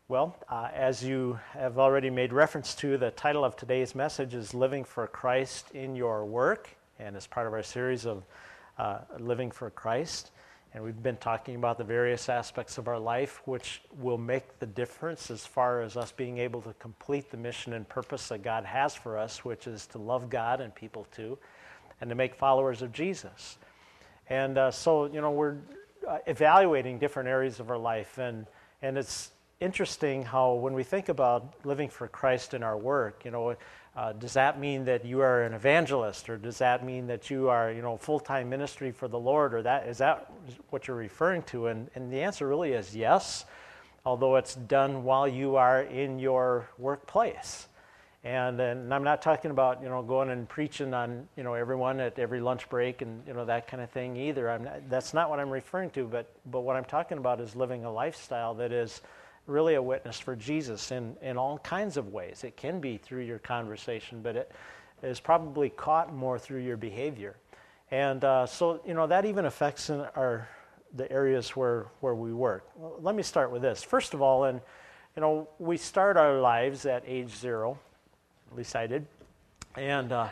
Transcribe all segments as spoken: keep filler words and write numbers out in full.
Well, uh, as you have already made reference to, the title of today's message is Living for Christ in Your Work, and as part of our series of uh, Living for Christ. And we've been talking about the various aspects of our life which will make the difference as far as us being able to complete the mission and purpose that God has for us, which is to love God and people too, and to make followers of Jesus. And uh, so, you know, we're uh, evaluating different areas of our life, and and it's interesting how when we think about living for Christ in our work, you know, uh, does that mean that you are an evangelist, or does that mean that you are, you know, full-time ministry for the Lord, or that is that what you're referring to? And and the answer really is yes, although it's done while you are in your workplace. And and I'm not talking about, you know, going and preaching on, you know, everyone at every lunch break and, you know, that kind of thing either. I'm not, that's not what I'm referring to. But but what I'm talking about is living a lifestyle that is really a witness for Jesus in, in all kinds of ways. It can be through your conversation, but it is probably caught more through your behavior. And uh, so, you know, that even affects in our the areas where, where we work. Well, let me start with this. First of all, and you know, we start our lives at age zero, at least I did, and uh,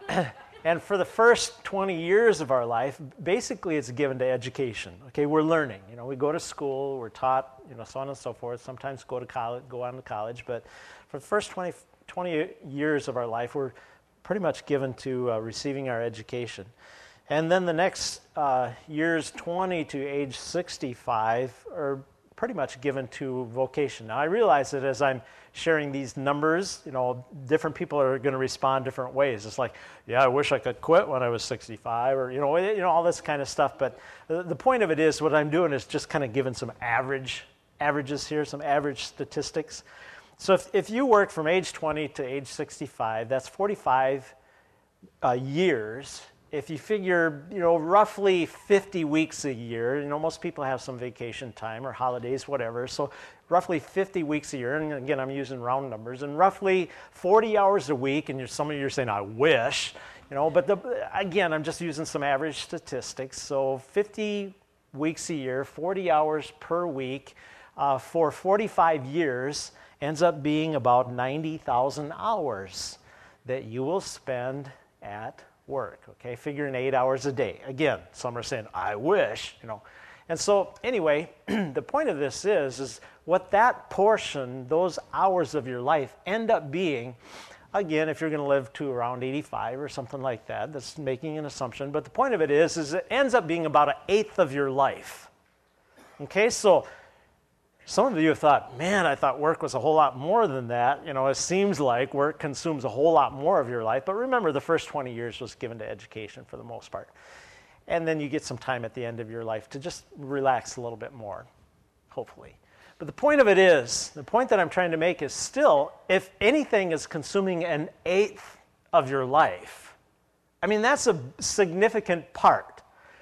and for the first twenty years of our life, basically it's given to education. Okay, we're learning. You know, we go to school, we're taught, you know, so on and so forth. Sometimes go to college, go on to college, but for the first twenty, twenty years of our life, we're pretty much given to uh, receiving our education. And then the next uh, years, twenty to age sixty-five, are pretty much given to vocation. Now, I realize that as I'm sharing these numbers, you know, different people are going to respond different ways. It's like, yeah, I wish I could quit when I was sixty-five, or, you know, you know, all this kind of stuff. But the point of it is, what I'm doing is just kind of giving some average averages here, some average statistics. So if, if you work from age twenty to age sixty-five, that's forty-five uh, years. If you figure, you know, roughly fifty weeks a year, you know, most people have some vacation time or holidays, whatever, so roughly fifty weeks a year, and again, I'm using round numbers, and roughly forty hours a week, and you're, some of you are saying, I wish, you know, but the, again, I'm just using some average statistics, so fifty weeks a year, forty hours per week, uh, for forty-five years, ends up being about ninety thousand hours that you will spend at work, okay, figuring eight hours a day. Again, some are saying, I wish, you know. And so, anyway, the point of this is, is what that portion, those hours of your life end up being, again, if you're going to live to around eighty-five or something like that, that's making an assumption, but the point of it is, is it ends up being about an eighth of your life. Okay, so some of you have thought, man, I thought work was a whole lot more than that. You know, it seems like work consumes a whole lot more of your life. But remember, the first twenty years was given to education for the most part. And then you get some time at the end of your life to just relax a little bit more, hopefully. But the point of it is, the point that I'm trying to make is still, if anything is consuming an eighth of your life, I mean, that's a significant part.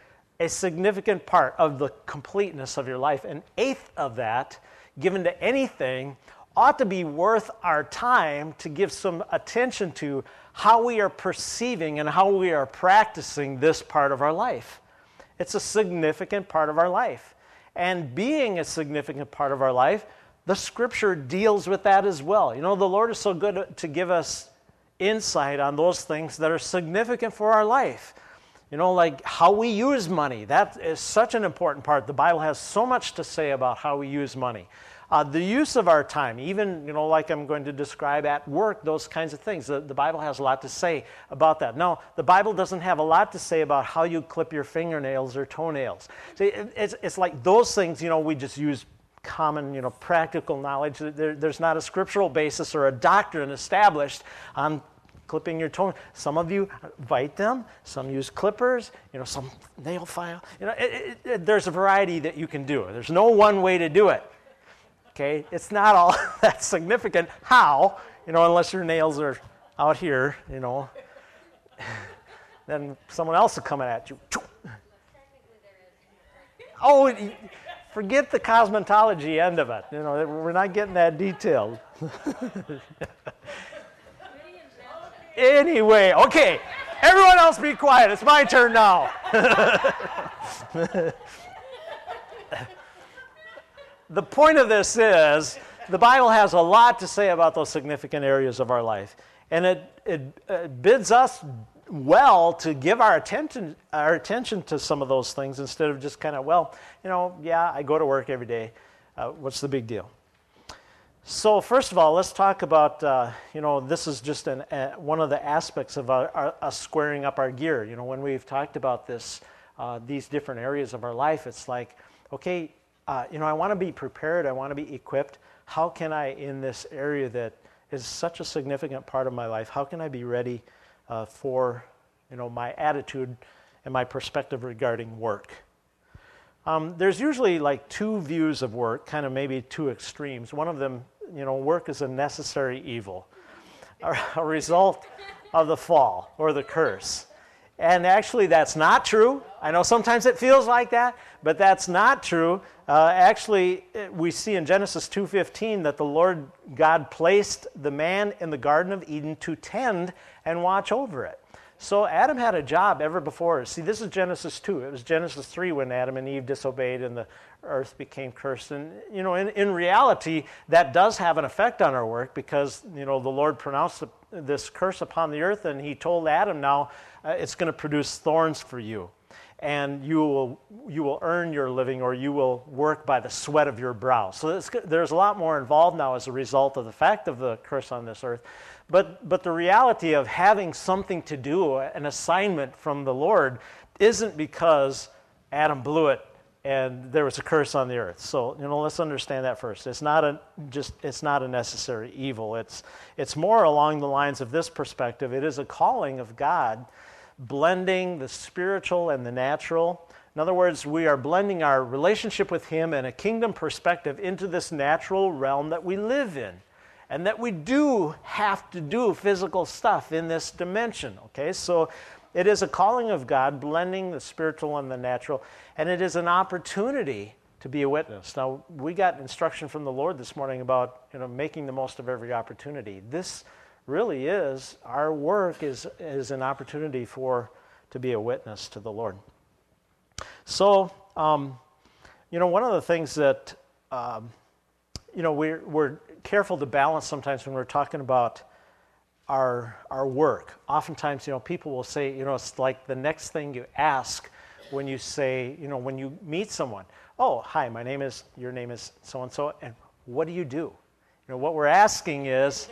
A significant part of the completeness of your life. An eighth of that, given to anything, ought to be worth our time to give some attention to how we are perceiving and how we are practicing this part of our life. It's a significant part of our life. And being a significant part of our life, the Scripture deals with that as well. You know, the Lord is so good to give us insight on those things that are significant for our life. You know, like how we use money. That is such an important part. The Bible has so much to say about how we use money. Uh, the use of our time, even, you know, like I'm going to describe at work, those kinds of things. The, the Bible has a lot to say about that. No, the Bible doesn't have a lot to say about how you clip your fingernails or toenails. See, it, it's, it's like those things, you know, we just use common, you know, practical knowledge. There, there's not a scriptural basis or a doctrine established on clipping your toe. Some of you bite them, some use clippers, you know, some nail file. You know, it, it, it, there's a variety that you can do. There's no one way to do it. Okay, it's not all that significant how, you know, unless your nails are out here, you know, then someone else will come at you. Oh, forget the cosmetology end of it. You know, we're not getting that detailed. Anyway, okay, everyone else be quiet. It's my turn now. The point of this is the Bible has a lot to say about those significant areas of our life. And it, it, it bids us well to give our attention our attention to some of those things instead of just kind of, well, you know, yeah, I go to work every day. Uh, what's the big deal? So first of all, let's talk about, uh, you know, this is just an, uh, one of the aspects of our, our, us squaring up our gear. You know, when we've talked about this, uh, these different areas of our life, it's like, okay, uh, you know, I want to be prepared. I want to be equipped. How can I, in this area that is such a significant part of my life, how can I be ready uh, for, you know, my attitude and my perspective regarding work? Um, there's usually like two views of work, kind of maybe two extremes. One of them, you know, work is a necessary evil, a, a result of the fall or the curse. And actually that's not true. I know sometimes it feels like that, but that's not true. Uh, actually, we see in Genesis two fifteen that the Lord God placed the man in the Garden of Eden to tend and watch over it. So Adam had a job ever before. See, this is Genesis two. It was Genesis three when Adam and Eve disobeyed and the earth became cursed. And, you know, in, in reality, that does have an effect on our work because, you know, the Lord pronounced the, this curse upon the earth and he told Adam, now uh, it's going to produce thorns for you. And you will you will earn your living, or you will work by the sweat of your brow. So it's, there's a lot more involved now as a result of the fact of the curse on this earth. But but the reality of having something to do, an assignment from the Lord, isn't because Adam blew it and there was a curse on the earth. So, you know, let's understand that first. It's not a just it's not a necessary evil. It's it's more along the lines of this perspective. It is a calling of God, blending the spiritual and the natural. In other words, we are blending our relationship with Him and a kingdom perspective into this natural realm that we live in, and that we do have to do physical stuff in this dimension, okay? So it is a calling of God, blending the spiritual and the natural, and it is an opportunity to be a witness. Now, we got instruction from the Lord this morning about, you know, making the most of every opportunity. This really is, our work is, is an opportunity for, to be a witness to the Lord. So, um, you know, one of the things that, um, you know, we're, we're careful to balance sometimes when we're talking about our, our work. Oftentimes, you know, people will say, you know, it's like the next thing you ask when you say, you know, when you meet someone, oh, hi, my name is, your name is so-and-so, and what do you do? You know, what we're asking is,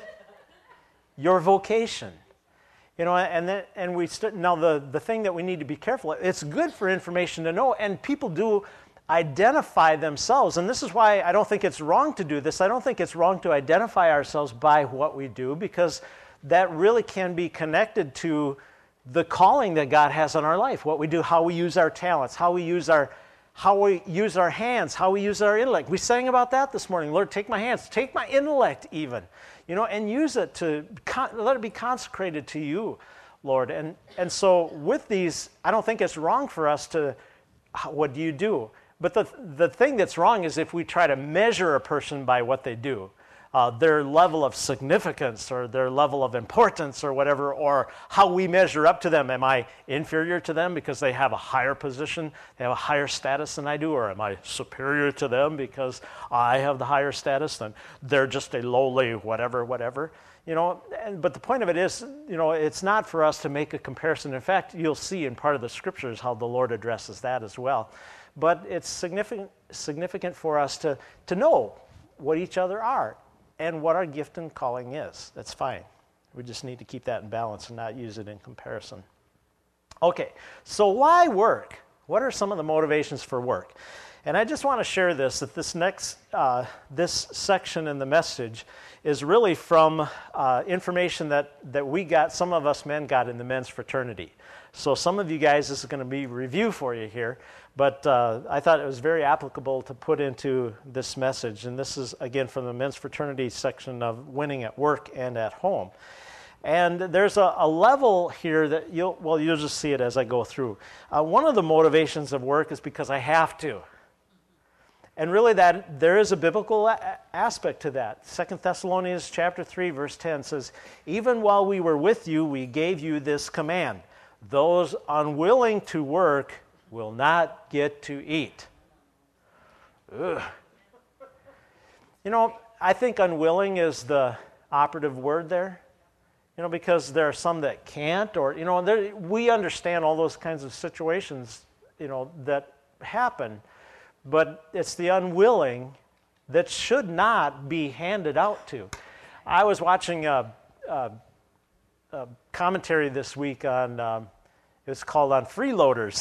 your vocation, you know, and then, and we st- now the the thing that we need to be careful. It's good for information to know, and people do identify themselves, and this is why I don't think it's wrong to do this. I don't think it's wrong to identify ourselves by what we do, because that really can be connected to the calling that God has on our life. What we do, how we use our talents, how we use our how we use our hands, how we use our intellect. We sang about that this morning. Lord, take my hands, take my intellect even, you know, and use it to, con- let it be consecrated to you, Lord. And and so with these, I don't think it's wrong for us to, what do you do? But the the thing that's wrong is if we try to measure a person by what they do. Uh, their level of significance or their level of importance or whatever, or how we measure up to them. Am I inferior to them because they have a higher position, they have a higher status than I do, or am I superior to them because I have the higher status than they're just a lowly whatever, whatever. You know, and, but the point of it is, you know, it's not for us to make a comparison. In fact, you'll see in part of the scriptures how the Lord addresses that as well. But it's significant significant for us to, to know what each other are and what our gift and calling is. That's fine. We just need to keep that in balance and not use it in comparison. Okay, so why work? What are some of the motivations for work? And I just want to share this, that this next, uh, this section in the message is really from uh, information that, that we got, some of us men got in the men's fraternity. So some of you guys, this is going to be review for you here, but uh, I thought it was very applicable to put into this message. And this is, again, from the men's fraternity section of Winning at Work and at Home. And there's a, a level here that you'll, well, you'll just see it as I go through. Uh, one of the motivations of work is because I have to. And really that there is a biblical a- aspect to that. Second Thessalonians chapter three, verse ten says, even while we were with you, we gave you this command. Those unwilling to work will not get to eat. Ugh. You know, I think unwilling is the operative word there. You know, because there are some that can't, or, you know, there, we understand all those kinds of situations, you know, that happen. But it's the unwilling that should not be handed out to. I was watching a, a, a commentary this week on, um, it was called On Freeloaders.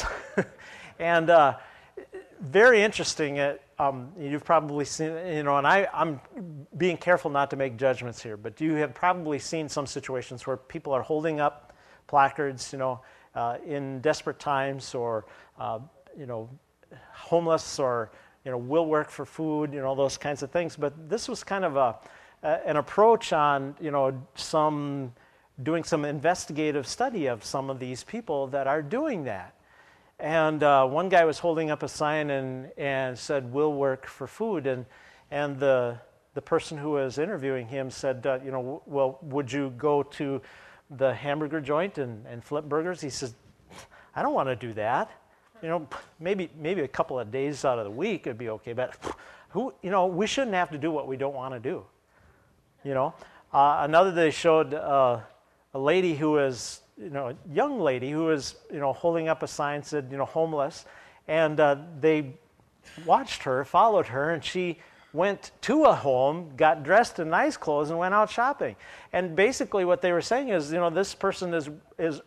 and uh, very interesting. It, um, you've probably seen, you know, and I, I'm being careful not to make judgments here, but you have probably seen some situations where people are holding up placards, you know, uh, in desperate times, or, uh, you know, homeless, or, you know, will work for food, you know, those kinds of things. But this was kind of a, a an approach on, you know, some, doing some investigative study of some of these people that are doing that. And uh, one guy was holding up a sign and, and said, "Will work for food." And and the the person who was interviewing him said, uh, you know, "Well, would you go to the hamburger joint and, and flip burgers?" He says, "I don't want to do that. You know, maybe maybe a couple of days out of the week would be okay, but who, you know, we shouldn't have to do what we don't want to do." You know, uh, another they showed uh, a lady who was, you know, a young lady who was, you know, holding up a sign, said, you know, homeless, and uh, they watched her, followed her, and she went to a home, got dressed in nice clothes, and went out shopping. And basically what they were saying is, you know, this person is is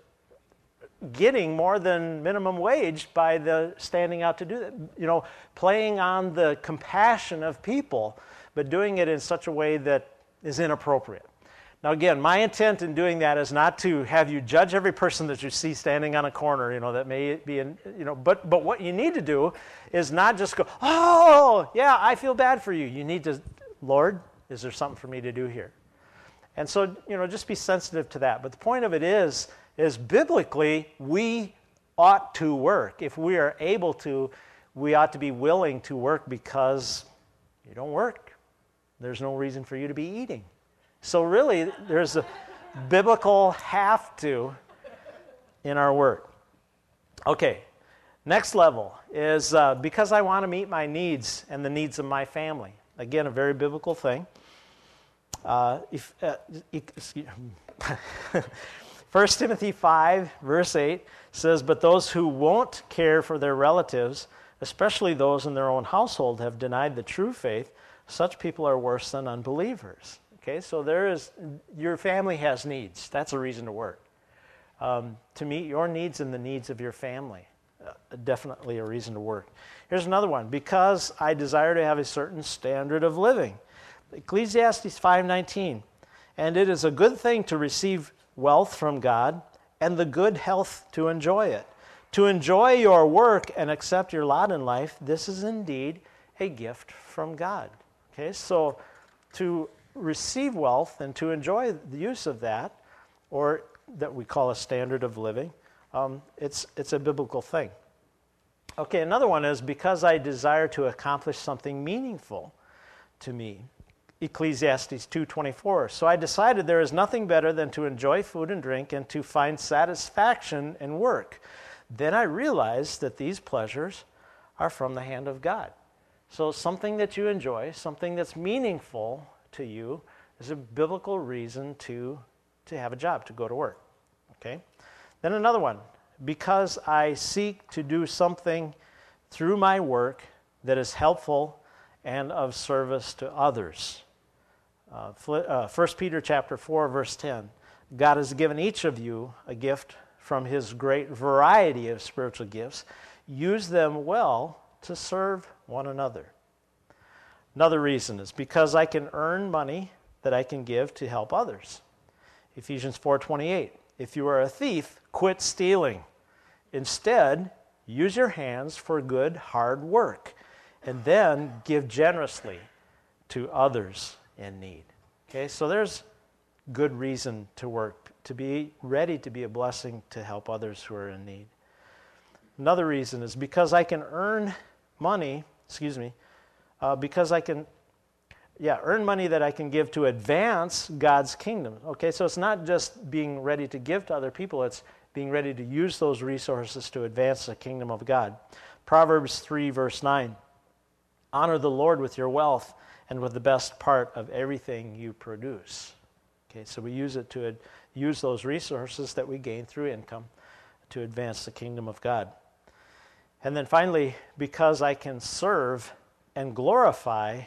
getting more than minimum wage by the standing out to do that, you know, playing on the compassion of people, but doing it in such a way that is inappropriate. Now, again, my intent in doing that is not to have you judge every person that you see standing on a corner, you know, that may be in, you know, but, but what you need to do is not just go, "Oh, yeah, I feel bad for you." You need to, "Lord, is there something for me to do here?" And so, you know, just be sensitive to that. But the point of it is, is biblically, we ought to work. If we are able to, we ought to be willing to work, because you don't work, there's no reason for you to be eating. So really, there's a biblical have to in our work. Okay, next level is uh, because I want to meet my needs and the needs of my family. Again, a very biblical thing. Uh, if, uh, First Timothy five, verse eight says, "But those who won't care for their relatives, especially those in their own household, have denied the true faith. Such people are worse than unbelievers." Okay, so there is, your family has needs. That's a reason to work. Um, to meet your needs and the needs of your family. Uh, definitely a reason to work. Here's another one. Because I desire to have a certain standard of living. Ecclesiastes five nineteen. "And it is a good thing to receive wealth from God, and the good health to enjoy it. To enjoy your work and accept your lot in life, this is indeed a gift from God." Okay, so to receive wealth and to enjoy the use of that, or that we call a standard of living, um, it's, it's a biblical thing. Okay, another one is because I desire to accomplish something meaningful to me. Ecclesiastes two twenty-four. "So I decided there is nothing better than to enjoy food and drink and to find satisfaction in work. Then I realized that these pleasures are from the hand of God." So something that you enjoy, something that's meaningful to you, is a biblical reason to, to have a job, to go to work. Okay? Then another one. Because I seek to do something through my work that is helpful and of service to others. Uh, uh, First Peter chapter four, verse ten. "God has given each of you a gift from his great variety of spiritual gifts. Use them well to serve one another." Another reason is because I can earn money that I can give to help others. Ephesians four twenty-eight. "If you are a thief, quit stealing. Instead, use your hands for good, hard work, and then give generously to others in need." Okay, so there's good reason to work, to be ready to be a blessing to help others who are in need. Another reason is because I can earn money, excuse me, uh, because I can, yeah, earn money that I can give to advance God's kingdom. Okay, so it's not just being ready to give to other people, it's being ready to use those resources to advance the kingdom of God. Proverbs three, verse nine. Honor the Lord with your wealth and with the best part of everything you produce. Okay, so we use it to ad- use those resources that we gain through income to advance the kingdom of God. And then finally, because I can serve and glorify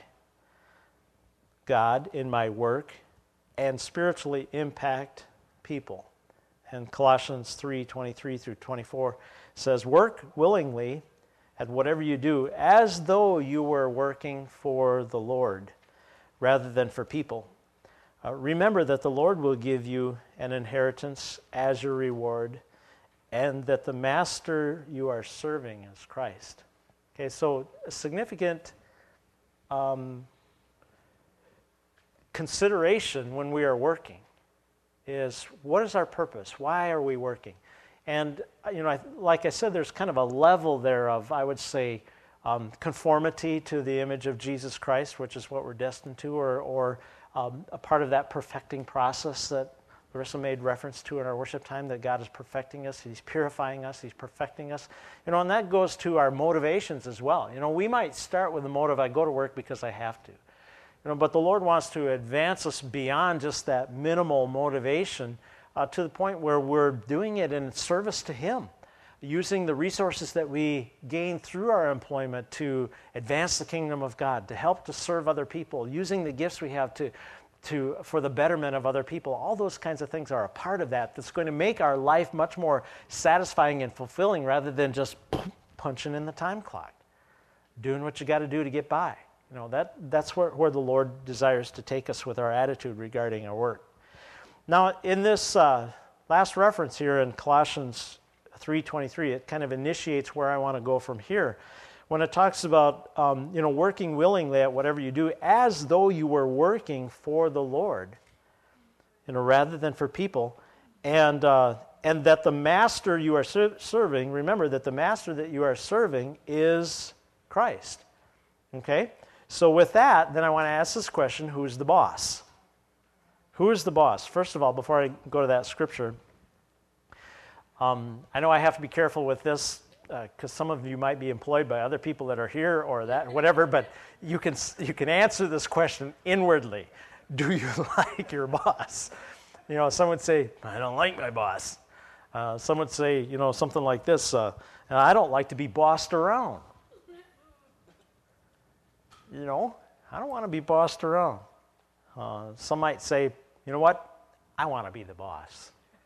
God in my work and spiritually impact people. And Colossians three twenty-three through twenty-four says, work willingly at whatever you do as though you were working for the Lord rather than for people. Uh, remember that the Lord will give you an inheritance as your reward, and that the master you are serving is Christ. Okay, so a significant um, consideration when we are working is, what is our purpose? Why are we working? And, you know, I, like I said, there's kind of a level there of, I would say, um, conformity to the image of Jesus Christ, which is what we're destined to, or, or um, a part of that perfecting process that Larissa made reference to in our worship time, that God is perfecting us, He's purifying us, He's perfecting us. You know, and that goes to our motivations as well. You know, we might start with the motive, I go to work because I have to. You know, but the Lord wants to advance us beyond just that minimal motivation uh, to the point where we're doing it in service to Him, using the resources that we gain through our employment to advance the kingdom of God, to help to serve other people, using the gifts we have to to for the betterment of other people. All those kinds of things are a part of that that's going to make our life much more satisfying and fulfilling rather than just punching in the time clock, doing what you got to do to get by. You know, that that's where, where the Lord desires to take us with our attitude regarding our work. Now, in this uh, last reference here in Colossians three twenty-three, it kind of initiates where I want to go from here. When it talks about, um, you know, working willingly at whatever you do, as though you were working for the Lord, you know, rather than for people, and uh, and that the master you are ser- serving, remember that the master that you are serving is Christ. Okay? So with that, then I want to ask this question, who's the boss? Who is the boss? First of all, before I go to that scripture, um, I know I have to be careful with this, because uh, some of you might be employed by other people that are here or that, whatever, but you can you can answer this question inwardly. Do you like your boss? You know, some would say, I don't like my boss. Uh, some would say, you know, something like this, uh, I don't like to be bossed around. You know, I don't want to be bossed around. Uh, some might say, you know what? I want to be the boss.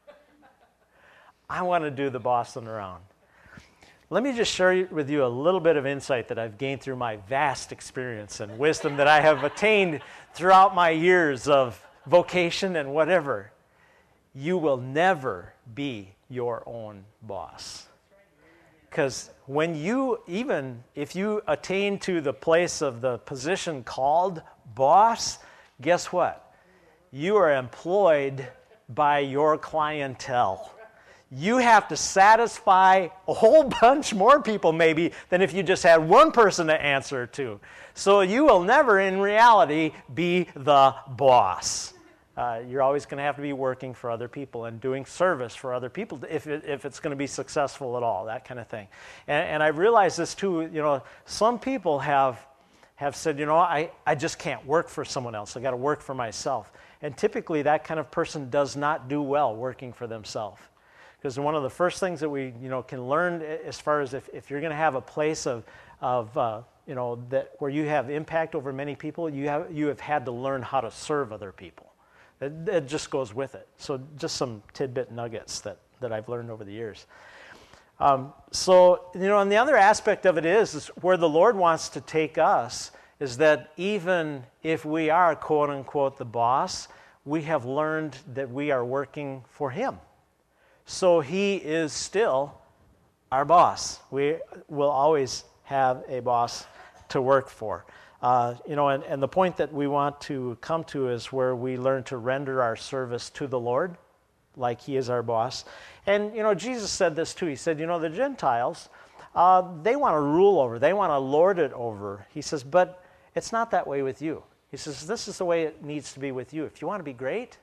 I want to do the bossing around. Let me just share with you a little bit of insight that I've gained through my vast experience and wisdom that I have attained throughout my years of vocation and whatever. You will never be your own boss. Because when you, even if you attain to the place of the position called boss, guess what? You are employed by your clientele. You have to satisfy a whole bunch more people maybe than if you just had one person to answer to. So you will never in reality be the boss. Uh, you're always going to have to be working for other people and doing service for other people if, it, if it's going to be successful at all, that kind of thing. And, and I realize this too, you know, some people have, have said, you know, I, I just can't work for someone else. I got to work for myself. And typically that kind of person does not do well working for themselves. Because one of the first things that we, you know, can learn as far as if, if you're going to have a place of, of uh, you know, that where you have impact over many people, you have, you have had to learn how to serve other people. It, it just goes with it. So just some tidbit nuggets that, that I've learned over the years. Um, so, you know, and the other aspect of it is, is where the Lord wants to take us is that even if we are, quote unquote, the boss, we have learned that we are working for Him. So He is still our boss. We will always have a boss to work for. Uh, you know, and, and the point that we want to come to is where we learn to render our service to the Lord, like He is our boss. And, you know, Jesus said this too. He said, you know, the Gentiles, uh, they want to rule over, they want to lord it over. He says, but it's not that way with you. He says, this is the way it needs to be with you. If you want to be great,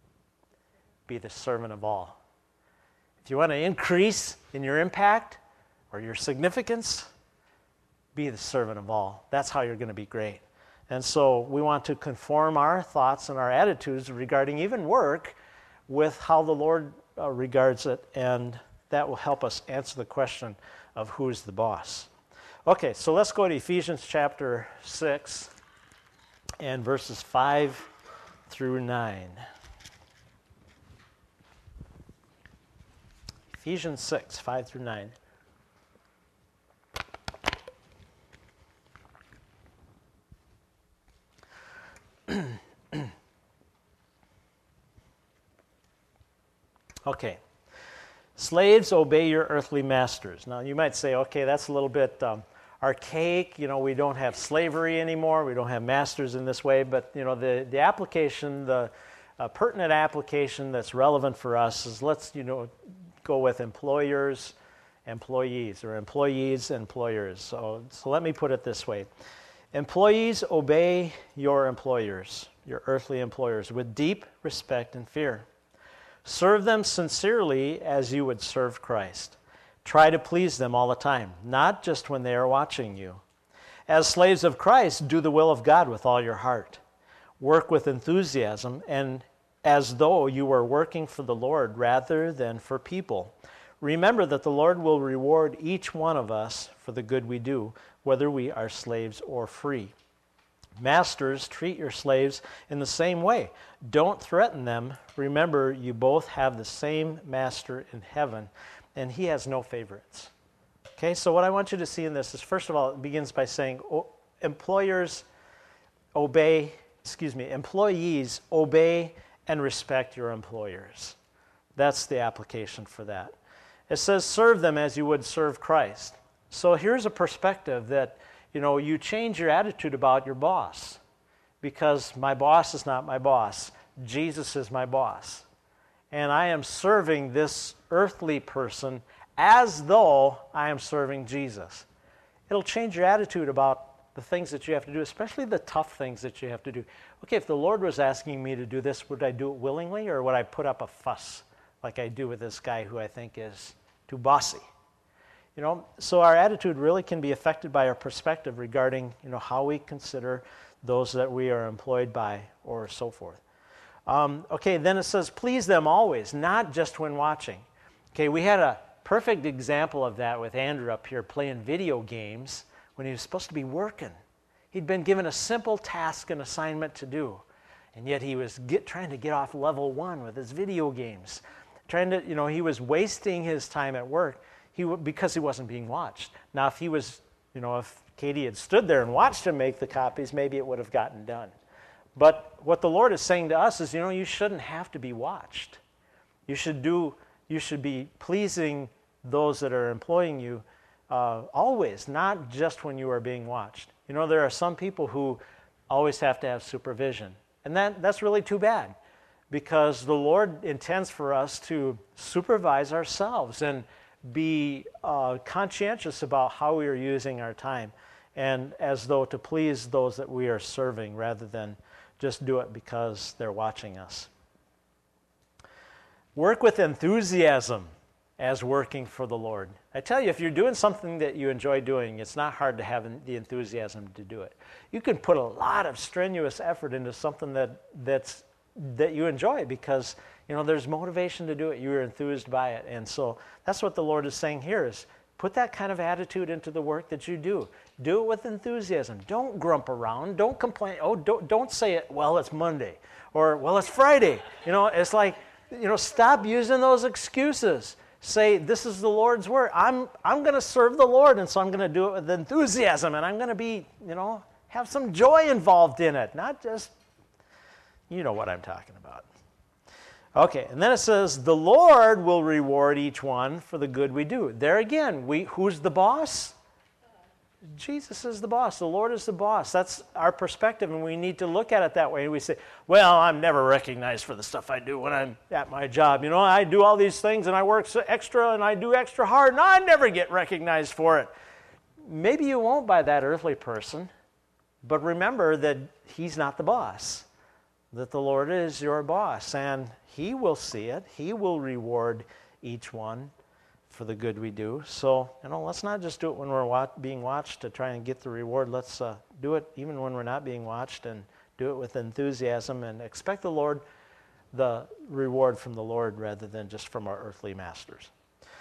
be the servant of all. If you want to increase in your impact or your significance, be the servant of all. That's how you're going to be great. And so we want to conform our thoughts and our attitudes regarding even work with how the Lord uh, regards it, and that will help us answer the question of who's the boss. Okay, so let's go to Ephesians chapter six and verses five through nine. Ephesians six, five through nine. Okay. Slaves, obey your earthly masters. Now, you might say, okay, that's a little bit um, archaic. You know, we don't have slavery anymore. We don't have masters in this way. But, you know, the, the application, the uh, pertinent application that's relevant for us is let's, you know, go with employers, employees, or employees, employers. So, so let me put it this way. Employees, obey your employers, your earthly employers, with deep respect and fear. Serve them sincerely as you would serve Christ. Try to please them all the time, not just when they are watching you. As slaves of Christ, do the will of God with all your heart. Work with enthusiasm and as though you were working for the Lord rather than for people. Remember that the Lord will reward each one of us for the good we do, whether we are slaves or free. Masters, treat your slaves in the same way. Don't threaten them. Remember, you both have the same master in heaven, and he has no favorites. Okay, so what I want you to see in this is, first of all, it begins by saying, oh, employers obey, excuse me, employees obey and respect your employers. That's the application for that. It says, serve them as you would serve Christ. So here's a perspective that, you know, you change your attitude about your boss, because my boss is not my boss. Jesus is my boss. And I am serving this earthly person as though I am serving Jesus. It'll change your attitude about the things that you have to do, especially the tough things that you have to do. Okay, if the Lord was asking me to do this, would I do it willingly, or would I put up a fuss like I do with this guy who I think is too bossy? You know, so our attitude really can be affected by our perspective regarding, you know, how we consider those that we are employed by or so forth. Um, okay, then it says, please them always, not just when watching. Okay, we had a perfect example of that with Andrew up here playing video games when he was supposed to be working. He'd been given a simple task and assignment to do, and yet he was get, trying to get off level one with his video games. Trying to, you know, he was wasting his time at work. He, because he wasn't being watched. Now, if he was, you know, if Katie had stood there and watched him make the copies, maybe it would have gotten done. But what the Lord is saying to us is, you know, you shouldn't have to be watched. You should do, you should be pleasing those that are employing you uh, always, not just when you are being watched. You know, there are some people who always have to have supervision, and that, that's really too bad, because the Lord intends for us to supervise ourselves and be uh, conscientious about how we are using our time, and as though to please those that we are serving rather than just do it because they're watching us. Work with enthusiasm as working for the Lord. I tell you, if you're doing something that you enjoy doing, it's not hard to have the enthusiasm to do it. You can put a lot of strenuous effort into something that that's that you enjoy because, you know, there's motivation to do it. You're enthused by it. And so that's what the Lord is saying here is put that kind of attitude into the work that you do. Do it with enthusiasm. Don't grump around. Don't complain. Oh, don't, don't say it, well, it's Monday, or, well, it's Friday. You know, it's like, you know, stop using those excuses. Say, this is the Lord's word. I'm, I'm going to serve the Lord, and so I'm going to do it with enthusiasm, and I'm going to be, you know, have some joy involved in it, not just, you know what I'm talking about. Okay, and then it says, the Lord will reward each one for the good we do. There again, we who's the boss? Jesus is the boss. The Lord is the boss. That's our perspective, and we need to look at it that way. We say, well, I'm never recognized for the stuff I do when I'm at my job. You know, I do all these things, and I work so extra, and I do extra hard, and I never get recognized for it. Maybe you won't by that earthly person, but remember that he's not the boss, that the Lord is your boss, and he will see it. He will reward each one for the good we do. So, you know, let's not just do it when we're wa- being watched to try and get the reward. Let's uh, do it even when we're not being watched, and do it with enthusiasm and expect the Lord, the reward from the Lord rather than just from our earthly masters.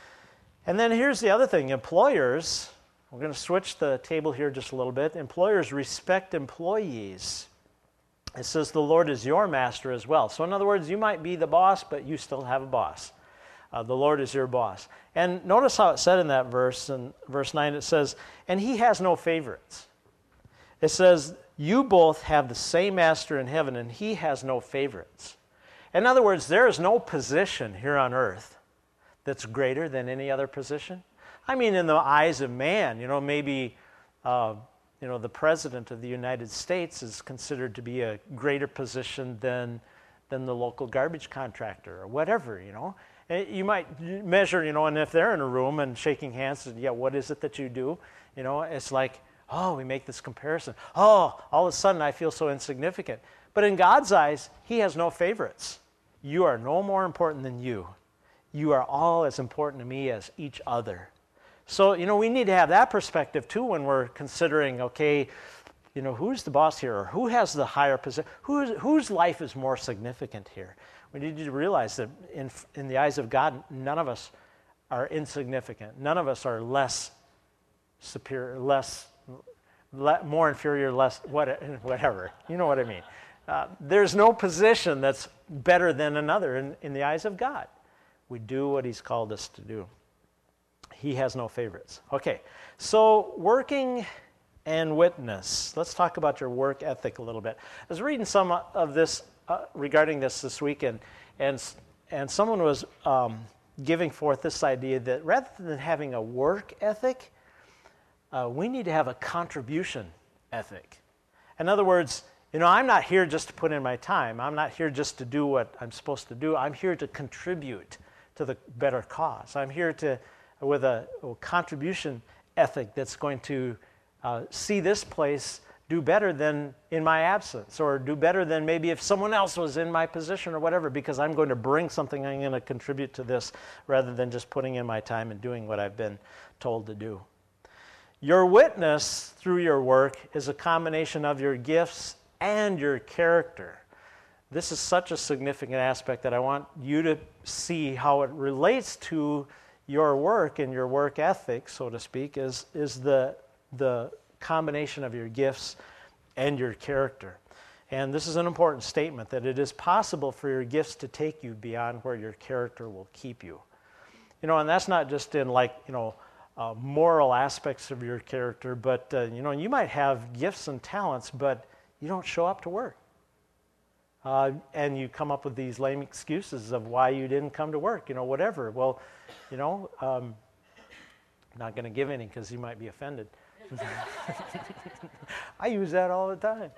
And then here's the other thing. Employers, we're going to switch the table here just a little bit. Employers respect employees. It says the Lord is your master as well. So in other words, you might be the boss, but you still have a boss. Uh, the Lord is your boss. And notice how it said in that verse, in verse nine, it says, and he has no favorites. It says, you both have the same master in heaven, and he has no favorites. In other words, there is no position here on earth that's greater than any other position. I mean, in the eyes of man, you know, maybe, uh, you know, the President of the United States is considered to be a greater position than, than the local garbage contractor or whatever, you know. You might measure, you know, and if they're in a room and shaking hands, yeah, what is it that you do? You know, it's like, oh, we make this comparison. Oh, all of a sudden I feel so insignificant. But in God's eyes, he has no favorites. You are no more important than you. You are all as important to me as each other. So, you know, we need to have that perspective too when we're considering, okay, you know, who's the boss here, or who has the higher position, whose whose life is more significant here? We need to realize that in in the eyes of God, none of us are insignificant. None of us are less superior, less, le, more inferior, less, what, whatever. You know what I mean. Uh, there's no position that's better than another in, in the eyes of God. We do what he's called us to do. He has no favorites. Okay, so working and witness. Let's talk about your work ethic a little bit. I was reading some of this uh, regarding this this weekend, and and someone was um, giving forth this idea that rather than having a work ethic, uh, we need to have a contribution ethic. In other words, you know, I'm not here just to put in my time. I'm not here just to do what I'm supposed to do. I'm here to contribute to the better cause. I'm here to with a, a contribution ethic that's going to uh, see this place do better than in my absence, or do better than maybe if someone else was in my position or whatever, because I'm going to bring something, I'm going to contribute to this rather than just putting in my time and doing what I've been told to do. Your witness through your work is a combination of your gifts and your character. This is such a significant aspect that I want you to see how it relates to your work and your work ethic, so to speak, is, is the, the combination of your gifts and your character. And this is an important statement, that it is possible for your gifts to take you beyond where your character will keep you. You know, and that's not just in like, you know, uh, moral aspects of your character, but, uh, you know, you might have gifts and talents, but you don't show up to work. Uh, and you come up with these lame excuses of why you didn't come to work, you know, whatever. Well, you know, um, I'm not going to give any because you might be offended. I use that all the time.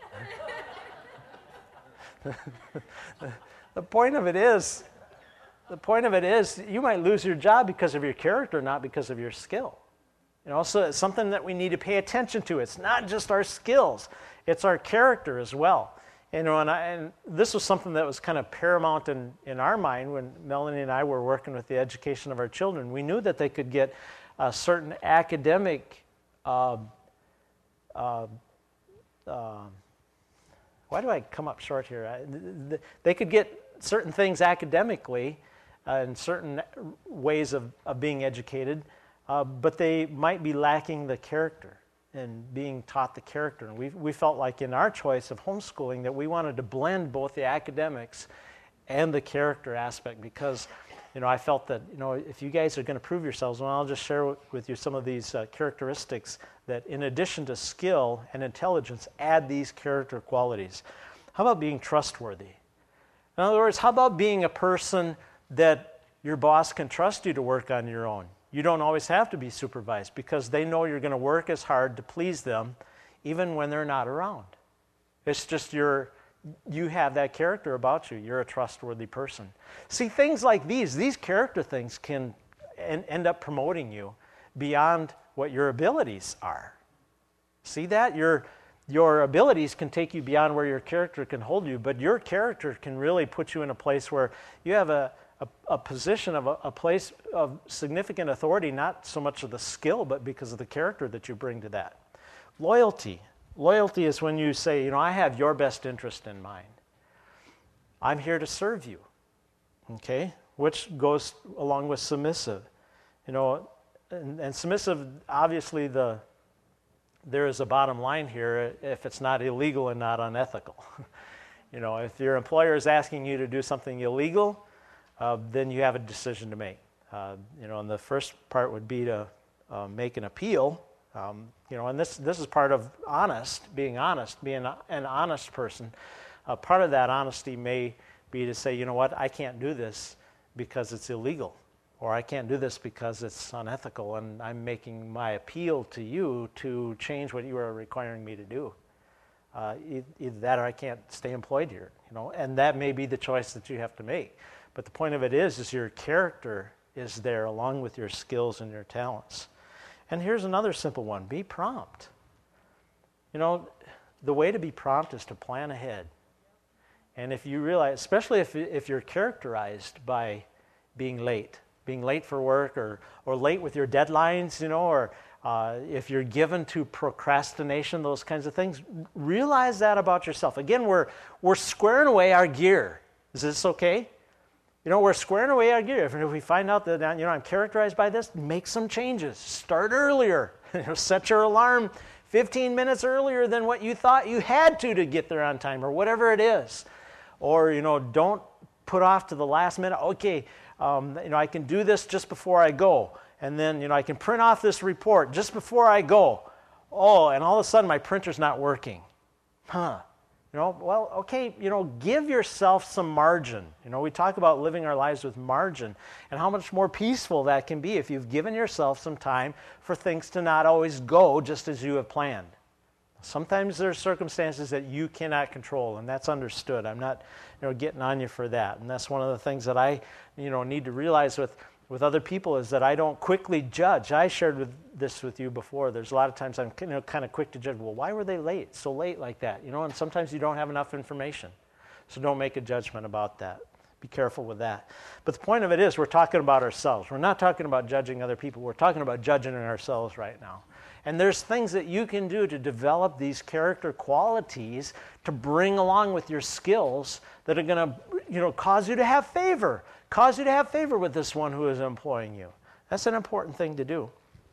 The point of it is, the point of it is, you might lose your job because of your character, not because of your skill. You know, so it's something that we need to pay attention to. It's not just our skills; it's our character as well. You know, and, I, and this was something that was kind of paramount in, in our mind when Melanie and I were working with the education of our children. We knew that they could get a certain academic, uh, uh, uh, why do I come up short here? I, th- they could get certain things academically uh, and certain ways of, of being educated, uh, but they might be lacking the character and being taught the character. And we we felt like in our choice of homeschooling that we wanted to blend both the academics and the character aspect, because, you know, I felt that, you know, if you guys are going to prove yourselves, well, I'll just share with you some of these uh, characteristics that, in addition to skill and intelligence, add these character qualities. How about being trustworthy? In other words, how about being a person that your boss can trust you to work on your own? You don't always have to be supervised because they know you're going to work as hard to please them even when they're not around. It's just your, you have that character about you. You're a trustworthy person. See, things like these, these character things can en- end up promoting you beyond what your abilities are. See that? Your, your abilities can take you beyond where your character can hold you, but your character can really put you in a place where you have a a, a position of a, a place of significant authority, not so much of the skill, but because of the character that you bring to that. Loyalty. Loyalty is when you say, you know, I have your best interest in mind. I'm here to serve you, okay? Which goes along with submissive. You know, and, and submissive, obviously the there is a bottom line here if it's not illegal and not unethical. You know, if your employer is asking you to do something illegal, uh, then you have a decision to make. Uh, you know, and the first part would be to uh, make an appeal. Um, you know, and this this is part of honest, being honest, being an honest person. Uh, part of that honesty may be to say, you know what, I can't do this because it's illegal, or I can't do this because it's unethical, and I'm making my appeal to you to change what you are requiring me to do. Uh, either that or I can't stay employed here, you know, and that may be the choice that you have to make. But the point of it is, is your character is there along with your skills and your talents. And here's another simple one: be prompt. You know, the way to be prompt is to plan ahead. And if you realize, especially if if you're characterized by being late, being late for work, or or late with your deadlines, you know, or uh, if you're given to procrastination, those kinds of things, realize that about yourself. Again, we're we're squaring away our gear. Is this okay? You know, we're squaring away our gear. If, if we find out that, you know, I'm characterized by this, make some changes. Start earlier. You know, set your alarm fifteen minutes earlier than what you thought you had to to get there on time, or whatever it is. Or, you know, don't put off to the last minute. Okay, um, you know, I can do this just before I go. And then, you know, I can print off this report just before I go. Oh, and all of a sudden my printer's not working. Huh. You know, well, okay, you know, give yourself some margin. You know, we talk about living our lives with margin and how much more peaceful that can be if you've given yourself some time for things to not always go just as you have planned. Sometimes there are circumstances that you cannot control, and that's understood. I'm not, you know, getting on you for that. And that's one of the things that I, you know, need to realize with, with other people is that I don't quickly judge. I shared with this with you before. There's a lot of times I'm, you know, kind of quick to judge. Well, why were they late, so late like that? You know, and sometimes you don't have enough information. So don't make a judgment about that. Be careful with that. But the point of it is we're talking about ourselves. We're not talking about judging other people. We're talking about judging ourselves right now. And there's things that you can do to develop these character qualities to bring along with your skills that are going to, you know, cause you to have favor, cause you to have favor with this one who is employing you. That's an important thing to do.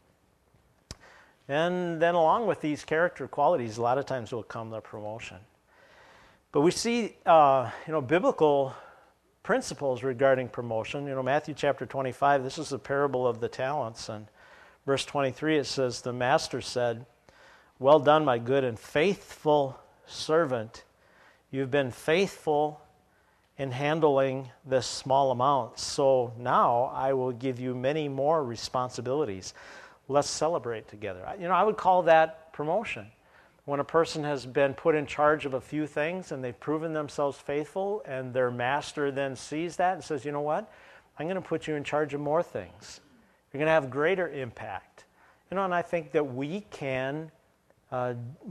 And then along with these character qualities, a lot of times will come the promotion. But we see, uh, you know, biblical principles regarding promotion. You know, Matthew chapter twenty-five, this is the parable of the talents, and verse twenty-three, it says, the master said, well done, my good and faithful servant. You've been faithful in handling this small amount, so now I will give you many more responsibilities. Let's celebrate together. You know, I would call that promotion. When a person has been put in charge of a few things and they've proven themselves faithful, and their master then sees that and says, you know what, I'm going to put you in charge of more things. You're going to have greater impact. You know, and I think that we can uh,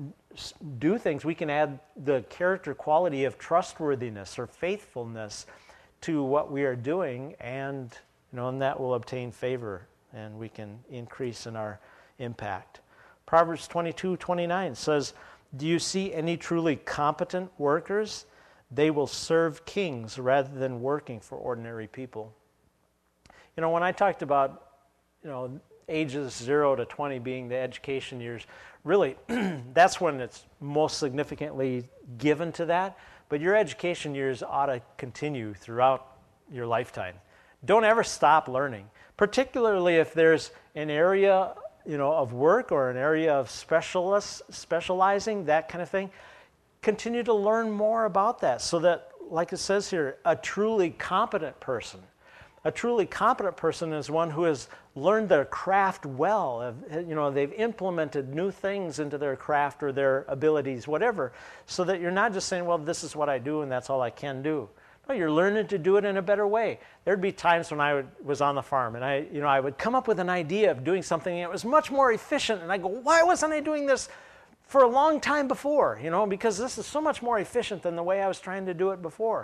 do things. We can add the character quality of trustworthiness or faithfulness to what we are doing, and, you know, and that will obtain favor, and we can increase in our impact. Proverbs twenty-two twenty-nine says, do you see any truly competent workers? They will serve kings rather than working for ordinary people. You know, when I talked about, you know, ages zero to twenty being the education years, really, that's when it's most significantly given to that. But your education years ought to continue throughout your lifetime. Don't ever stop learning, particularly if there's an area, you know, of work or an area of specialists, specializing, that kind of thing. Continue to learn more about that so that, like it says here, a truly competent person. A truly competent person is one who has learned their craft well. You know, they've implemented new things into their craft or their abilities, whatever, so that you're not just saying, well, this is what I do and that's all I can do. No, you're learning to do it in a better way. There'd be times when I would, was on the farm and I, you know, I would come up with an idea of doing something that was much more efficient, and I go, why wasn't I doing this for a long time before? You know, because this is so much more efficient than the way I was trying to do it before.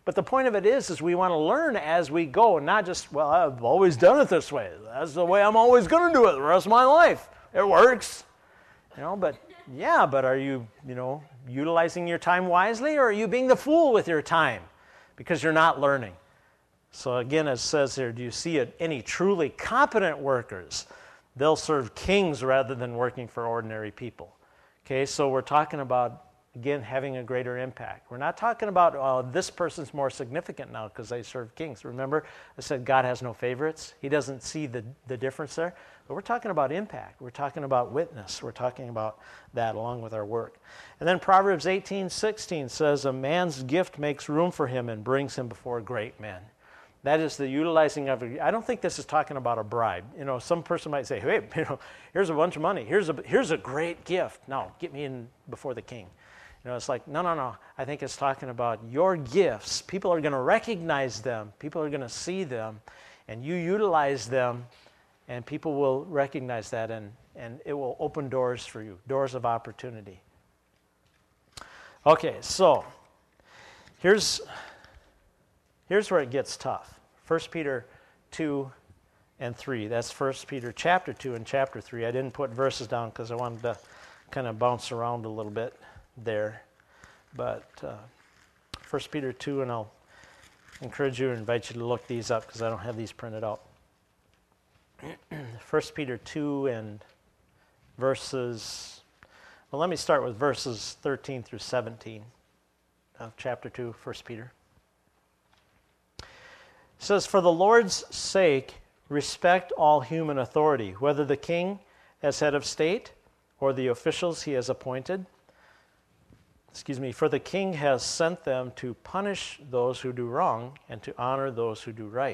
But the point of it is, is we want to learn as we go, not just, well, I've always done it this way. That's the way I'm always going to do it the rest of my life. It works. You know, but yeah, but are you, you know, utilizing your time wisely, or are you being the fool with your time because you're not learning? So again, it says here, do you see it, any truly competent workers? They'll serve kings rather than working for ordinary people. Okay, so we're talking about, again, having a greater impact. We're not talking about, oh, this person's more significant now because they serve kings. Remember, I said God has no favorites. He doesn't see the, the difference there. But we're talking about impact. We're talking about witness. We're talking about that along with our work. And then Proverbs eighteen sixteen says, a man's gift makes room for him and brings him before great men. That is the utilizing of it. I don't think this is talking about a bribe. You know, some person might say, hey, you know, here's a bunch of money. Here's a, here's a great gift. No, get me in before the king. You know, it's like, no, no, no. I think it's talking about your gifts. People are going to recognize them. People are going to see them. And you utilize them, and people will recognize that, and, and it will open doors for you, doors of opportunity. Okay, so here's... Here's where it gets tough. First Peter two and three. That's First Peter chapter two and chapter three. I didn't put verses down because I wanted to kind of bounce around a little bit there. But uh, First Peter two, and I'll encourage you and invite you to look these up because I don't have these printed out. First Peter two and verses, well, let me start with verses thirteen through seventeen of chapter two, First Peter. It says, for the Lord's sake, respect all human authority, whether the king as head of state or the officials he has appointed. Excuse me, for the king has sent them to punish those who do wrong and to honor those who do right.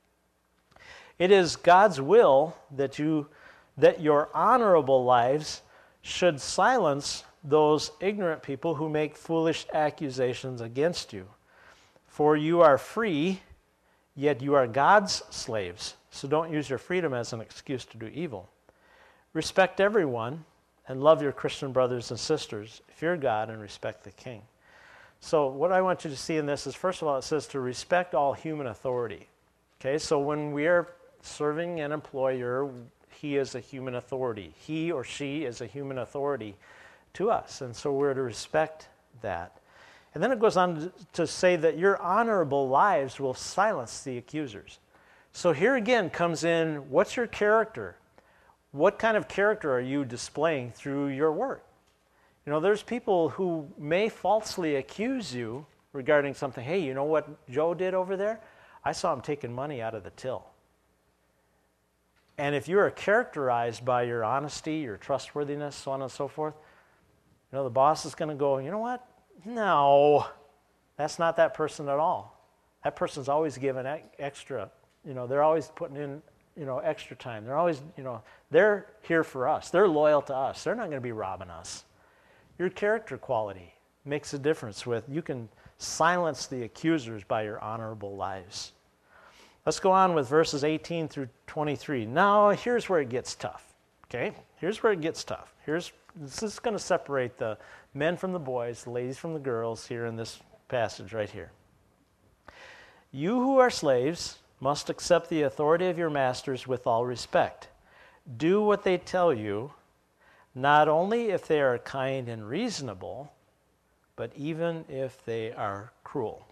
It is God's will that you that your honorable lives should silence those ignorant people who make foolish accusations against you. For you are free, yet you are God's slaves, so don't use your freedom as an excuse to do evil. Respect everyone and love your Christian brothers and sisters. Fear God and respect the king. So what I want you to see in this is, first of all, it says to respect all human authority. Okay, so when we are serving an employer, he is a human authority. He or she is a human authority to us, and so we're to respect that. And then it goes on to say that your honorable lives will silence the accusers. So here again comes in, what's your character? What kind of character are you displaying through your work? You know, there's people who may falsely accuse you regarding something. Hey, you know what Joe did over there? I saw him taking money out of the till. And if you are characterized by your honesty, your trustworthiness, so on and so forth, you know, the boss is going to go, you know what? No, that's not that person at all. That person's always given extra, you know, they're always putting in, you know, extra time. They're always, you know, they're here for us. They're loyal to us. They're not going to be robbing us. Your character quality makes a difference with, you can silence the accusers by your honorable lives. Let's go on with verses eighteen through twenty-three. Now, here's where it gets tough, okay? Here's where it gets tough. Here's This is going to separate the men from the boys, the ladies from the girls here in this passage right here. You who are slaves must accept the authority of your masters with all respect. Do what they tell you, not only if they are kind and reasonable, but even if they are cruel.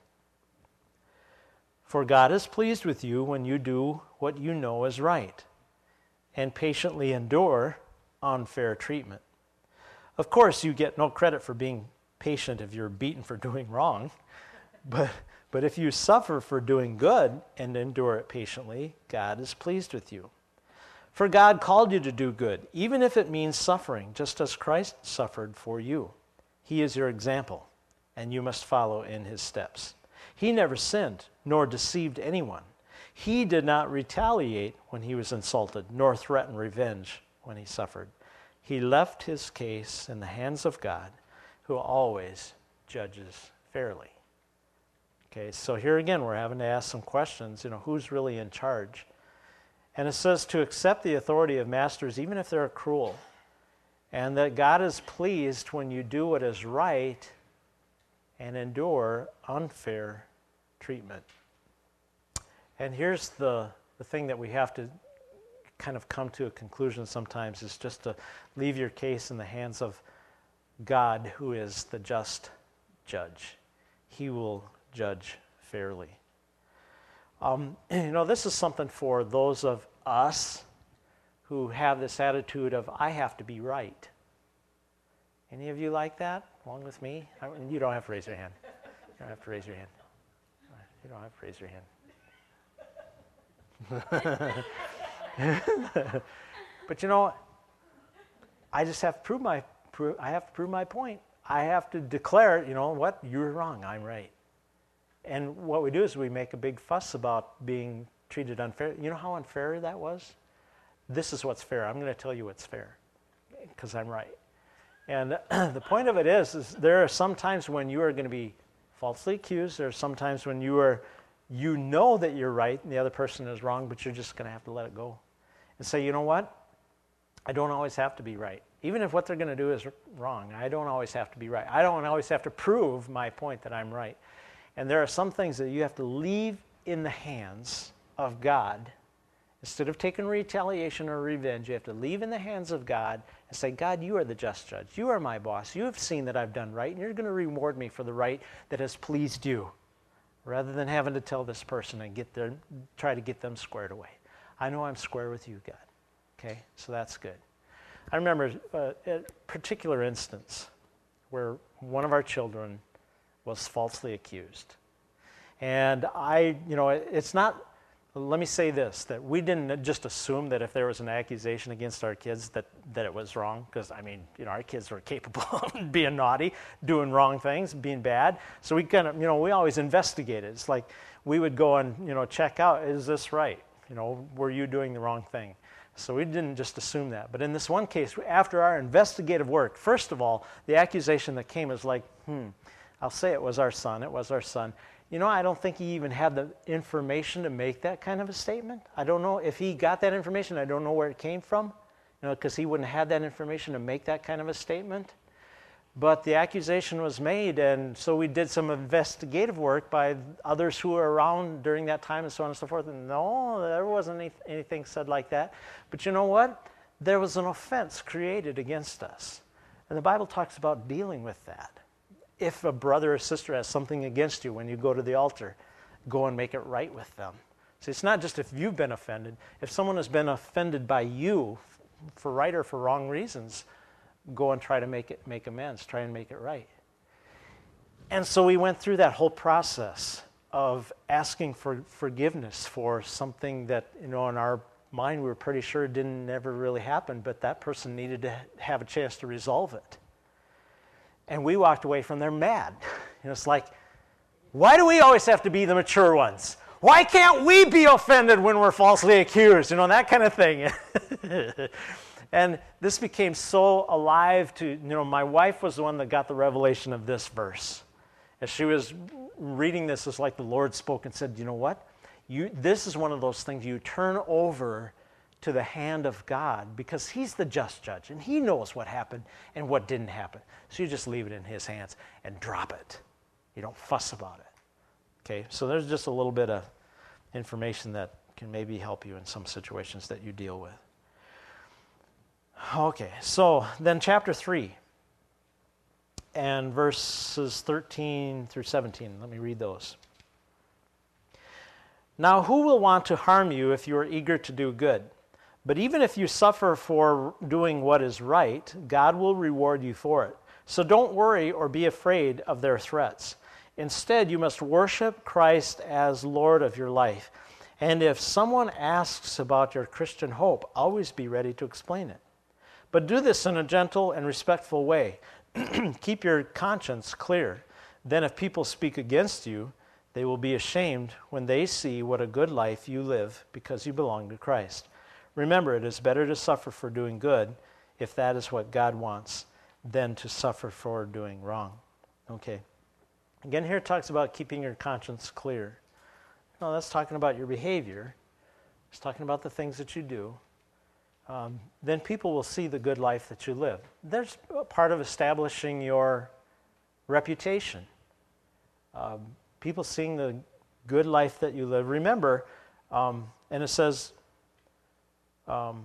For God is pleased with you when you do what you know is right, and patiently endure unfair treatment. Of course, you get no credit for being patient if you're beaten for doing wrong, but, but if you suffer for doing good and endure it patiently, God is pleased with you. For God called you to do good, even if it means suffering, just as Christ suffered for you. He is your example, and you must follow in his steps. He never sinned, nor deceived anyone. He did not retaliate when he was insulted, nor threaten revenge when he suffered. He left his case in the hands of God, who always judges fairly. Okay, so here again, we're having to ask some questions. You know, who's really in charge? And it says to accept the authority of masters, even if they're cruel, and that God is pleased when you do what is right and endure unfair treatment. And here's the, the thing that we have to kind of come to a conclusion sometimes, is just to leave your case in the hands of God, who is the just judge. He will judge fairly. Um, you know, this is something for those of us who have this attitude of, I have to be right. Any of you like that, along with me? I, you don't have to raise your hand. You don't have to raise your hand. You don't have to raise your hand. But you know, I just have to prove my, prove, I have to prove my point. I have to declare, you know what, you're wrong, I'm right. And what we do is we make a big fuss about being treated unfair. You know how unfair that was? This is what's fair. I'm going to tell you what's fair because I'm right. And the point of it is, is there are some times when you are going to be falsely accused. There are some times when you are, you know that you're right and the other person is wrong, but you're just going to have to let it go and say, you know what? I don't always have to be right. Even if what they're going to do is wrong, I don't always have to be right. I don't always have to prove my point that I'm right. And there are some things that you have to leave in the hands of God. Instead of taking retaliation or revenge, you have to leave in the hands of God and say, God, you are the just judge. You are my boss. You have seen that I've done right, and you're going to reward me for the right that has pleased you, rather than having to tell this person and get their, try to get them squared away. I know I'm square with you, God. Okay, so that's good. I remember uh, a particular instance where one of our children was falsely accused. And I, you know, it, it's not, let me say this, that we didn't just assume that if there was an accusation against our kids that, that it was wrong, because, I mean, you know, our kids were capable of being naughty, doing wrong things, being bad. So we kind of, you know, we always investigated. It's like we would go and, you know, check out, is this right? You know, were you doing the wrong thing? So we didn't just assume that. But in this one case, after our investigative work, first of all, the accusation that came is like, hmm, I'll say it was our son, it was our son. You know, I don't think he even had the information to make that kind of a statement. I don't know if he got that information. I don't know where it came from, you know, because he wouldn't have had that information to make that kind of a statement. But the accusation was made, and so we did some investigative work by others who were around during that time and so on and so forth. And no, there wasn't any, anything said like that. But you know what? There was an offense created against us. And the Bible talks about dealing with that. If a brother or sister has something against you when you go to the altar, go and make it right with them. See, it's not just if you've been offended. If someone has been offended by you for right or for wrong reasons, go and try to make it make amends, try and make it right. And so we went through that whole process of asking for forgiveness for something that, you know, in our mind we were pretty sure didn't never really happen, but that person needed to have a chance to resolve it. And we walked away from there mad. You know, it's like, why do we always have to be the mature ones? Why can't we be offended when we're falsely accused? You know, that kind of thing. And this became so alive to, you know, my wife was the one that got the revelation of this verse. As she was reading this, it's like the Lord spoke and said, you know what? You, this is one of those things you turn over to the hand of God, because he's the just judge and he knows what happened and what didn't happen. So you just leave it in his hands and drop it. You don't fuss about it. Okay, so there's just a little bit of information that can maybe help you in some situations that you deal with. Okay, so then chapter three and verses thirteen through seventeen. Let me read those. Now, who will want to harm you if you are eager to do good? But even if you suffer for doing what is right, God will reward you for it. So don't worry or be afraid of their threats. Instead, you must worship Christ as Lord of your life. And if someone asks about your Christian hope, always be ready to explain it. But do this in a gentle and respectful way. Keep your conscience clear. Then if people speak against you, they will be ashamed when they see what a good life you live because you belong to Christ. Remember, it is better to suffer for doing good, if that is what God wants, than to suffer for doing wrong. Okay. Again, here it talks about keeping your conscience clear. No, that's talking about your behavior. It's talking about the things that you do. Um, then people will see the good life that you live. There's a part of establishing your reputation. Um, people seeing the good life that you live. Remember, um, and it says, um,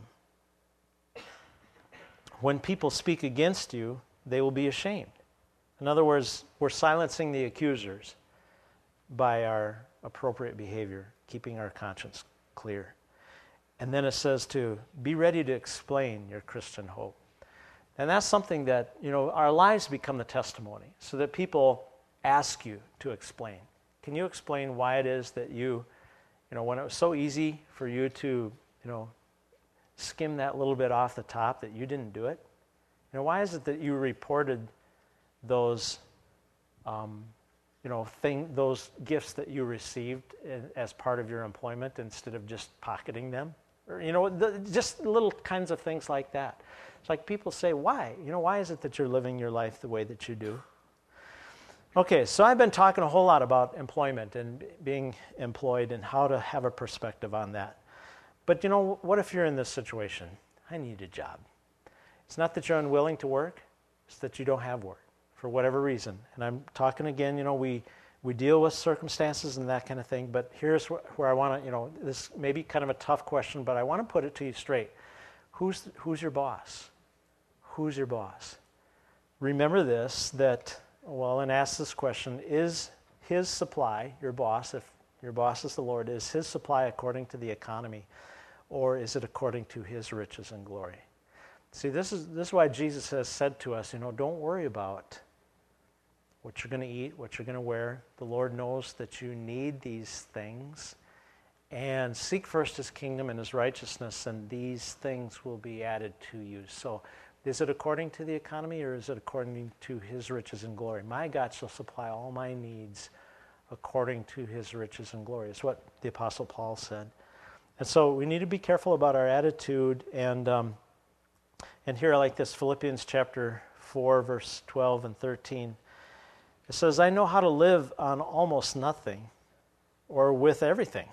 when people speak against you, they will be ashamed. In other words, we're silencing the accusers by our appropriate behavior, keeping our conscience clear. And then it says to be ready to explain your Christian hope. And that's something that, you know, our lives become the testimony, so that people ask you to explain. Can you explain why it is that you, you know, when it was so easy for you to, you know, skim that little bit off the top, that you didn't do it? You know, why is it that you reported those, um, you know, thing, those gifts that you received in, as part of your employment, instead of just pocketing them? Or, you know, the, just little kinds of things like that. It's like people say, why? You know, why is it that you're living your life the way that you do? Okay, so I've been talking a whole lot about employment and being employed and how to have a perspective on that. But, you know, what if you're in this situation? I need a job. It's not that you're unwilling to work, it's that you don't have work for whatever reason. And I'm talking again, you know, we, we deal with circumstances and that kind of thing, but here's wh- where I want to, you know, this may be kind of a tough question, but I want to put it to you straight. Who's, who's your boss? Who's your boss? Remember this, that, well, and ask this question, is his supply, your boss, if your boss is the Lord, is his supply according to the economy, or is it according to his riches and glory? See, this is this is why Jesus has said to us, you know, don't worry about what you're going to eat, what you're going to wear. The Lord knows that you need these things. And seek first his kingdom and his righteousness, and these things will be added to you. So is it according to the economy, or is it according to his riches and glory? My God shall supply all my needs according to his riches and glory. It's what the Apostle Paul said. And so we need to be careful about our attitude. And um, and here I like this, Philippians chapter four, verse twelve and thirteen. It says, I know how to live on almost nothing, or with everything.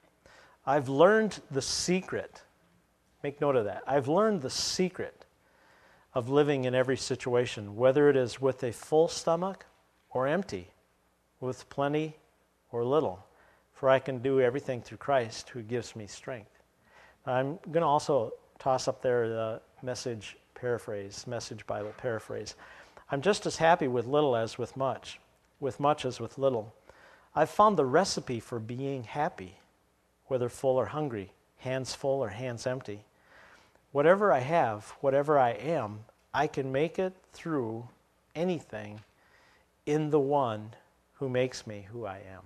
I've learned the secret. Make note of that. I've learned the secret of living in every situation, whether it is with a full stomach or empty, with plenty or little. For I can do everything through Christ who gives me strength. I'm going to also toss up there the Message paraphrase, Message Bible paraphrase. I'm just as happy with little as with much, with much as with little. I've found the recipe for being happy, whether full or hungry, hands full or hands empty. Whatever I have, whatever I am, I can make it through anything in the one who makes me who I am.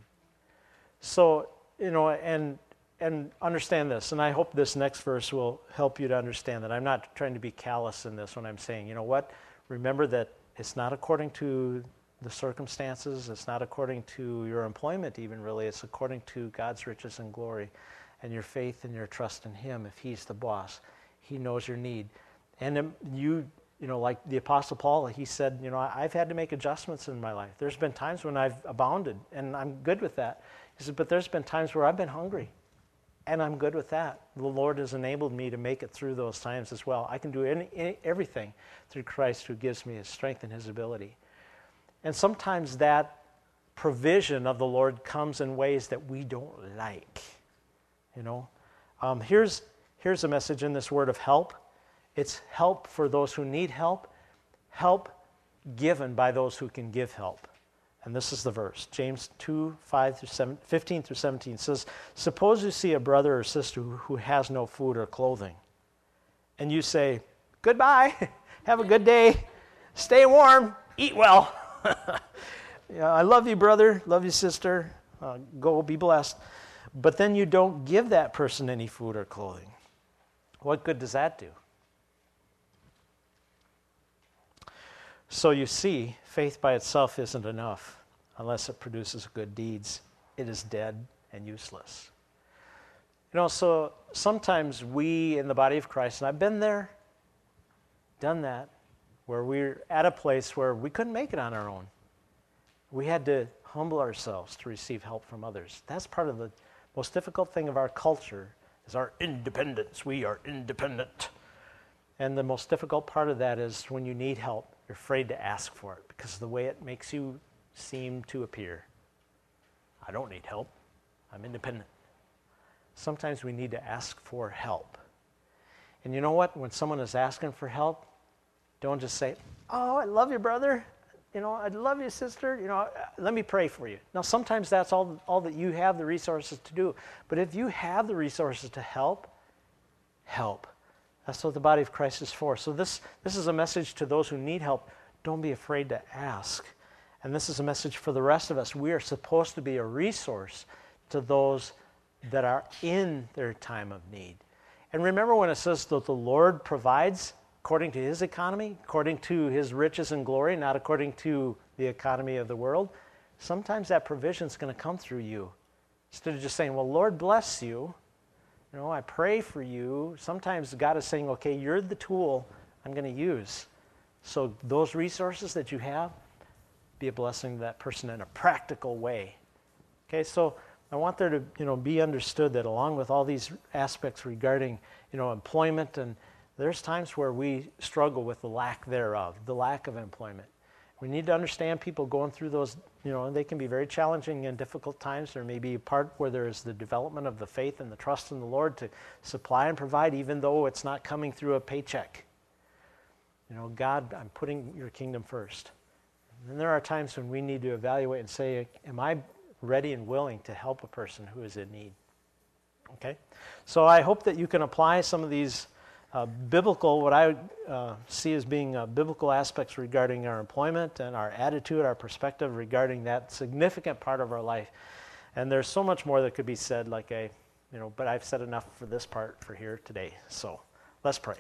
So, you know, and and understand this, and I hope this next verse will help you to understand that I'm not trying to be callous in this when I'm saying, you know what, remember that it's not according to the circumstances, it's not according to your employment even really, it's according to God's riches and glory and your faith and your trust in him. If he's the boss, he knows your need. And you, you know, like the Apostle Paul, he said, you know, I've had to make adjustments in my life. There's been times when I've abounded, and I'm good with that. He said, but there's been times where I've been hungry, and I'm good with that. The Lord has enabled me to make it through those times as well. I can do any, any, everything through Christ who gives me his strength and his ability. And sometimes that provision of the Lord comes in ways that we don't like. You know, um, here's here's a message in this word of help. It's help for those who need help, help given by those who can give help. And this is the verse, James two, five through seven, fifteen through seventeen says, suppose you see a brother or sister who, who has no food or clothing, and you say, goodbye, have a good day, stay warm, eat well. Yeah, I love you, brother, love you, sister, uh, go be blessed. But then you don't give that person any food or clothing. What good does that do? So you see, faith by itself isn't enough unless it produces good deeds. It is dead and useless. You know, so sometimes we in the body of Christ, and I've been there, done that, where we're at a place where we couldn't make it on our own. We had to humble ourselves to receive help from others. That's part of the most difficult thing of our culture is our independence. We are independent. And the most difficult part of that is when you need help, you're afraid to ask for it because of the way it makes you seem to appear. I don't need help. I'm independent. Sometimes we need to ask for help. And you know what? When someone is asking for help, don't just say, oh, I love you, brother. You know, I love you, sister. You know, let me pray for you. Now, sometimes that's all, all that you have the resources to do. But if you have the resources to help, help. That's what the body of Christ is for. So this, this is a message to those who need help. Don't be afraid to ask. And this is a message for the rest of us. We are supposed to be a resource to those that are in their time of need. And remember when it says that the Lord provides according to his economy, according to his riches and glory, not according to the economy of the world, sometimes that provision is going to come through you. Instead of just saying, well, Lord bless you, you know, I pray for you. Sometimes God is saying, okay, you're the tool I'm going to use. So those resources that you have, be a blessing to that person in a practical way. Okay, so I want there to, you know, be understood that along with all these aspects regarding, you know, employment, and there's times where we struggle with the lack thereof, the lack of employment. We need to understand people going through those, you know, they can be very challenging and difficult times. There may be a part where there is the development of the faith and the trust in the Lord to supply and provide, even though it's not coming through a paycheck. You know, God, I'm putting your kingdom first. And there are times when we need to evaluate and say, am I ready and willing to help a person who is in need? Okay? So I hope that you can apply some of these uh, biblical, what I uh, see as being uh, biblical aspects regarding our employment and our attitude, our perspective regarding that significant part of our life. And there's so much more that could be said, like I, you know, but I've said enough for this part for here today. So let's pray.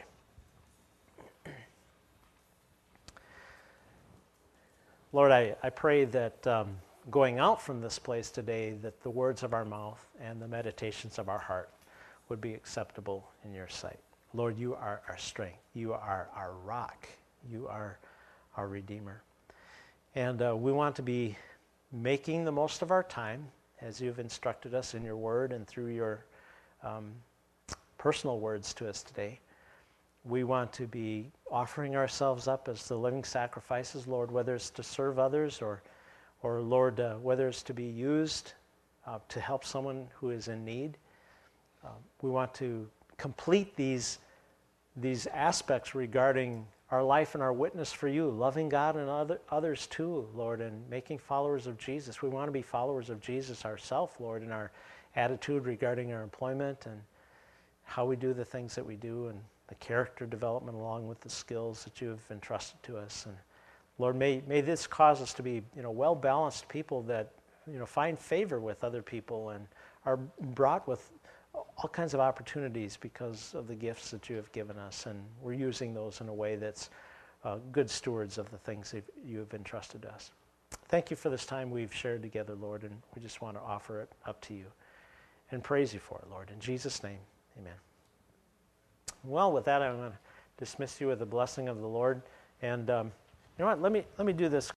Lord, I, I pray that um, going out from this place today, that the words of our mouth and the meditations of our heart would be acceptable in your sight. Lord, you are our strength. You are our rock. You are our Redeemer. And uh, we want to be making the most of our time as you've instructed us in your word and through your um, personal words to us today. We want to be offering ourselves up as the living sacrifices, Lord, whether it's to serve others or, or Lord, uh, whether it's to be used uh, to help someone who is in need. Uh, we want to complete these, these aspects regarding our life and our witness for you, loving God and other, others too, Lord, and making followers of Jesus. We want to be followers of Jesus ourselves, Lord, in our attitude regarding our employment and how we do the things that we do and the character development along with the skills that you have entrusted to us. And Lord, may, may this cause us to be, you know, well-balanced people that, you know, find favor with other people and are brought with all kinds of opportunities because of the gifts that you have given us, and we're using those in a way that's uh, good stewards of the things that you have entrusted to us. Thank you for this time we've shared together, Lord, and we just want to offer it up to you and praise you for it, Lord. In Jesus' name, amen. Well, with that, I'm going to dismiss you with the blessing of the Lord. And um, you know what? Let me let me do this